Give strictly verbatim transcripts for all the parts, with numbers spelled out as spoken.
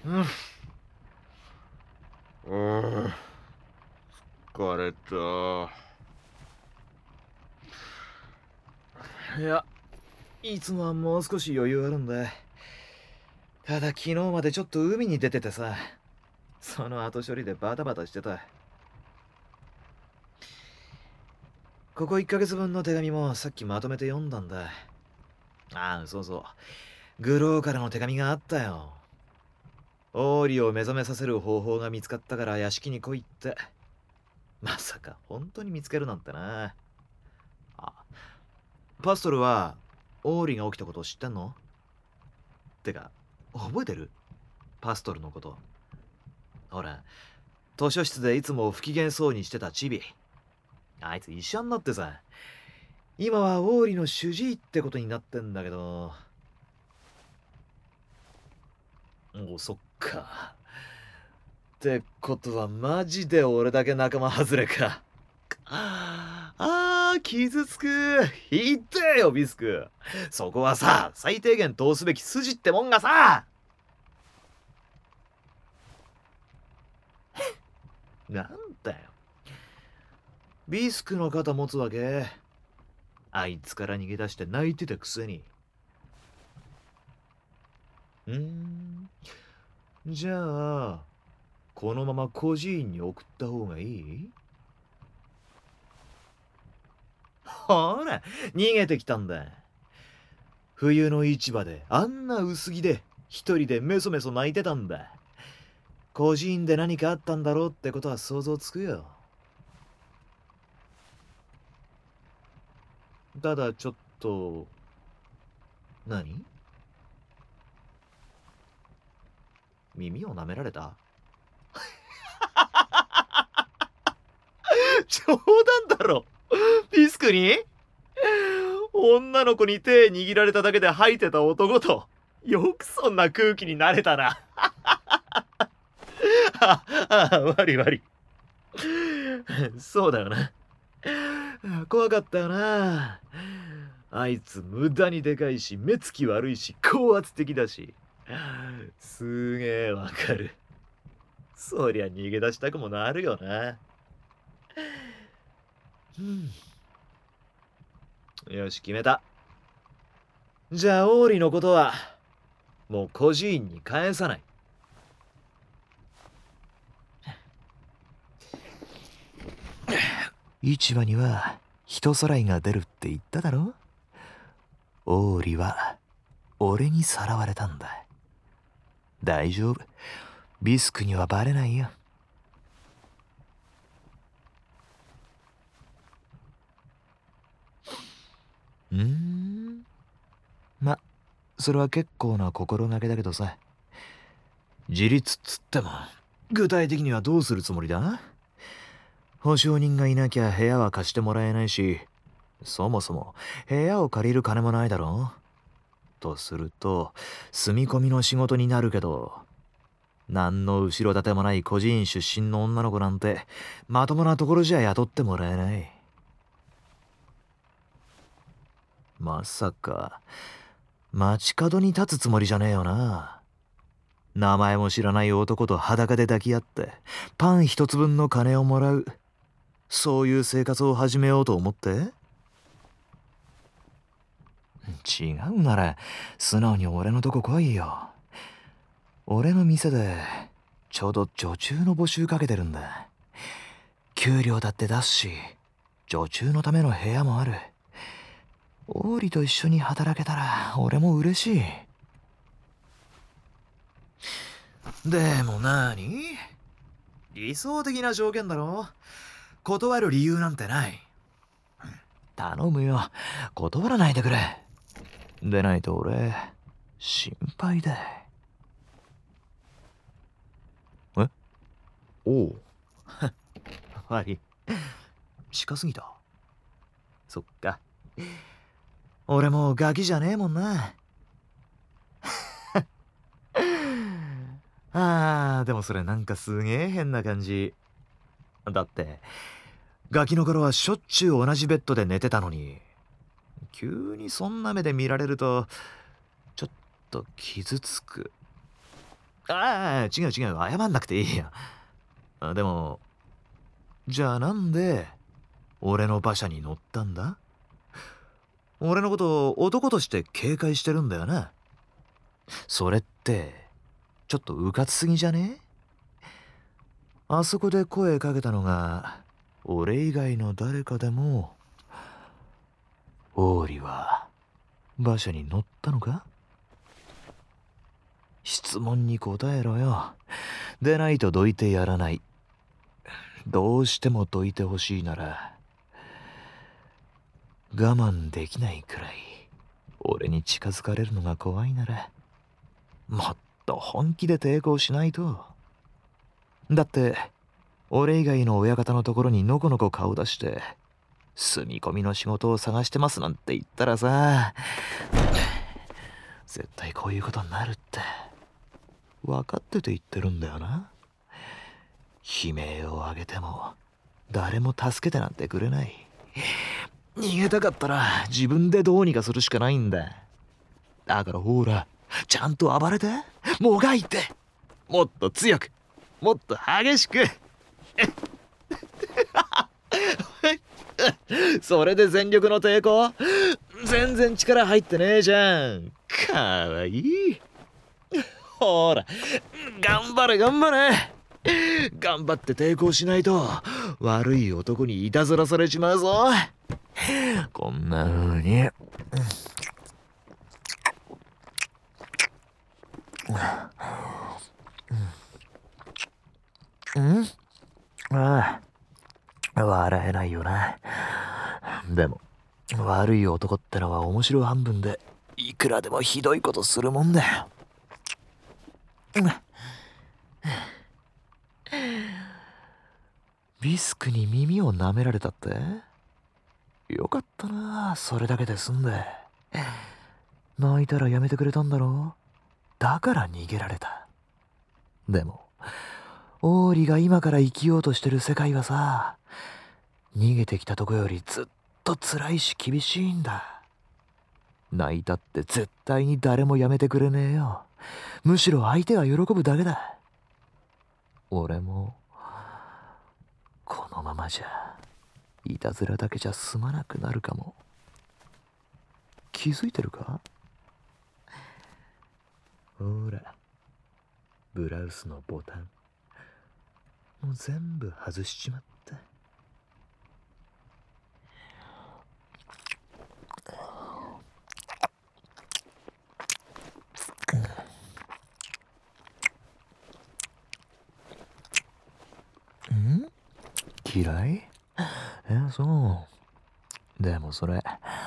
うん、疲れた。いや、いつもはもう少し余裕あるんだ。ただ昨日までちょっと海に出ててさ、その後処理でバタバタしてた。ここいっかげつぶんの手紙もさっきまとめて読んだんだ。ああ、そうそう。グローからの手紙があったよ。オーリを目覚めさせる方法が見つかったから屋敷に来いって。まさか本当に見つけるなんてな。あ、パストルはオーリが起きたことを知ってんの？てか、覚えてる？パストルのこと。ほら、図書室でいつも不機嫌そうにしてたチビ。あいつ医者になってさ、今はオーリの主治医ってことになってんだけど。お、そっか。ってことはマジで俺だけ仲間外れか。あー、傷つく。言ってよ、ビスク。そこはさ、最低限通すべき筋ってもんがさ。なんだよ。ビスクの肩持つわけ？あいつから逃げ出して泣いてたくせに。うーん。じゃあ、このまま孤児院に送った方がいい？ほら、逃げてきたんだ。冬の市場であんな薄着で一人でメソメソ泣いてたんだ。孤児院で何かあったんだろうってことは想像つくよ。ただちょっと、何？耳を舐められた？冗談だろ。ピスクに？女の子に手握られただけで吐いてた男と、よくそんな空気になれたな。ああ、悪い悪い。そうだよな。怖かったよな。あいつ無駄にでかいし、目つき悪いし、高圧的だし。すげえわかる。そりゃ逃げ出したくもなるよな。うん、よし、決めた。じゃあ、オーリのことは、もう孤児院に返さない。市場には人さらいが出るって言っただろ？オーリは俺にさらわれたんだ。大丈夫。ビスクにはバレないよ。うーん。ま、それは結構な心がけだけどさ。自立っつっても、具体的にはどうするつもりだ？保証人がいなきゃ部屋は貸してもらえないし、そもそも部屋を借りる金もないだろ？とすると、住み込みの仕事になるけど、何の後ろ盾もない孤児院出身の女の子なんて、まともなところじゃ雇ってもらえない。まさか、街角に立つつもりじゃねえよな。名前も知らない男と裸で抱き合って、パン一つ分の金をもらう。そういう生活を始めようと思って？違うなら、素直に俺のとこ来いよ。俺の店で、ちょうど女中の募集かけてるんだ。給料だって出すし、女中のための部屋もある。オーリと一緒に働けたら俺も嬉しい。でもなに？理想的な条件だろ？断る理由なんてない。頼むよ、断らないでくれ。でないと俺、心配で。え？おう。悪い。近すぎた。そっか。俺もうガキじゃねえもんな。あー、でもそれなんかすげえ変な感じ。だって、ガキの頃はしょっちゅう同じベッドで寝てたのに、急にそんな目で見られると、ちょっと傷つく。 ああ、違う違う、謝んなくていいや。あでも、じゃあなんで、俺の馬車に乗ったんだ？俺のことを男として警戒してるんだよな。それって、ちょっとうかつすぎじゃね？あそこで声かけたのが、俺以外の誰かでも、王李は馬車に乗ったのか？質問に答えろよ。でないとどいてやらない。どうしてもどいてほしいなら、我慢できないくらい俺に近づかれるのが怖いなら、もっと本気で抵抗しないと。だって俺以外の親方のところにのこのこ顔出して住み込みの仕事を探してますなんて言ったらさ、絶対こういうことになるって分かってて言ってるんだよな。悲鳴を上げても誰も助けてなんてくれない。逃げたかったら自分でどうにかするしかないんだ。だからほら、ちゃんと暴れて、もがいて、もっと強く、もっと激しく。それで全力の抵抗？全然力入ってねえじゃん。かわいい。ほら、頑張れ頑張れ。頑張って抵抗しないと悪い男にいたずらされちまうぞ。こんな風に。うん？ああ、笑えないよな。でも悪い男ってのは面白半分でいくらでもひどいことするもんだよ。ビスクに耳を舐められたって？よかったな、それだけで済んで。泣いたらやめてくれたんだろう。だから逃げられた。でも王李が今から生きようとしてる世界はさ、逃げてきたとこよりずっと辛いし厳しいんだ。泣いたって絶対に誰もやめてくれねえよ。むしろ相手が喜ぶだけだ。俺もこのままじゃいたずらだけじゃ済まなくなるかも。気づいてるか？ほら、ブラウスのボタンもう全部外しちまった。ん？嫌い？え、そう。でもそれ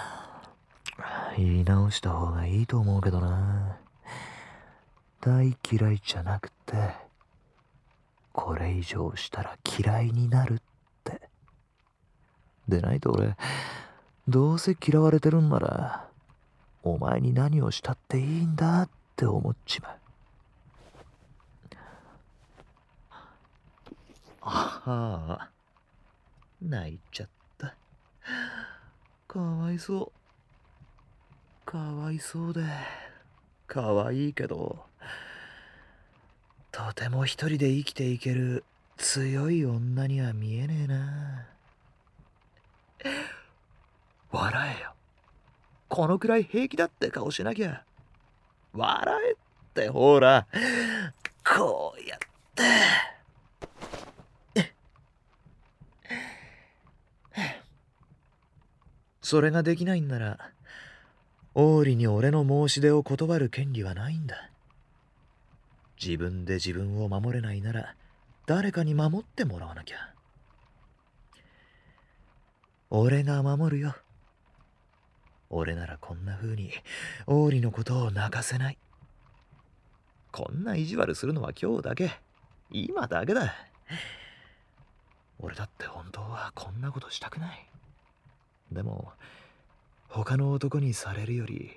言い直した方がいいと思うけどな。大嫌いじゃなくて、これ以上したら嫌いになるって。でないと俺、どうせ嫌われてるんならお前に何をしたっていいんだって思っちまう。ああ、泣いちゃった。かわいそう。かわいそうでかわいいけど、とても一人で生きていける強い女には見えねえな。笑えよ。このくらい平気だって顔しなきゃ。笑えってほら、こうやって。それができないんなら、王李に俺の申し出を断る権利はないんだ。自分で自分を守れないなら、誰かに守ってもらわなきゃ。俺が守るよ。俺ならこんな風に王李のことを泣かせない。こんな意地悪するのは今日だけ。今だけだ。俺だって本当はこんなことしたくない。でも他の男にされるより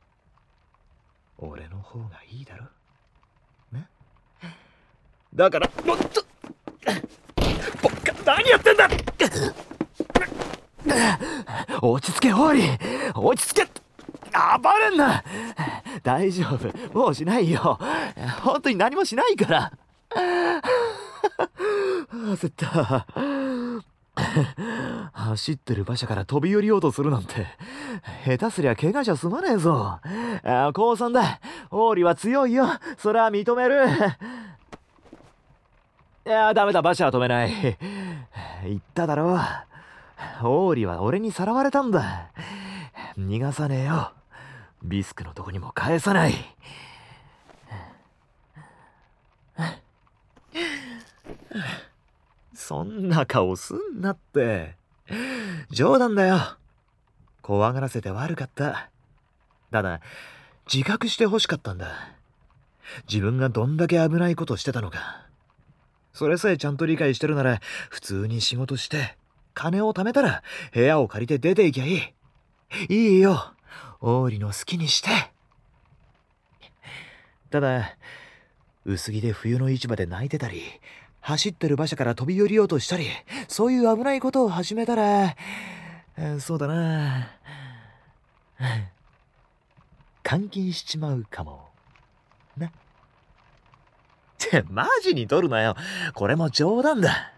俺の方がいいだろね。だからもっとぼっか何やってんだ。落ち着けホーリー、落ち着け。暴れんな。 大丈夫。もうしないよ。本当に何もしないから。焦った。走ってる馬車から飛び降りようとするなんて、下手すりゃ怪我じゃ済まねえぞ。あ、降参だ。王李は強いよ。それは認める。いや、ダメだ、馬車は止めない。言っただろう。王李は俺にさらわれたんだ。逃がさねえよ。ビスクのとこにも返さない。そんな顔すんなって。冗談だよ。怖がらせて悪かった。ただ、自覚して欲しかったんだ。自分がどんだけ危ないことしてたのか。それさえちゃんと理解してるなら、普通に仕事して、金を貯めたら、部屋を借りて出て行きゃいい。いいよ。王李の好きにして。ただ、薄着で冬の市場で泣いてたり、走ってる馬車から飛び降りようとしたり、そういう危ないことを始めたら、そうだな。監禁しちまうかも。な。って、マジに取るなよ。これも冗談だ。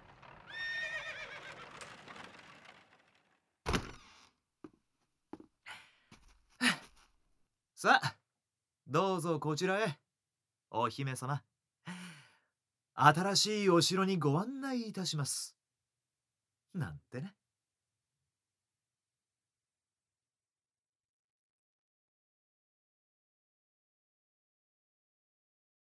さあ、どうぞこちらへ。お姫様。新しいお城にご案内いたします。なんてね。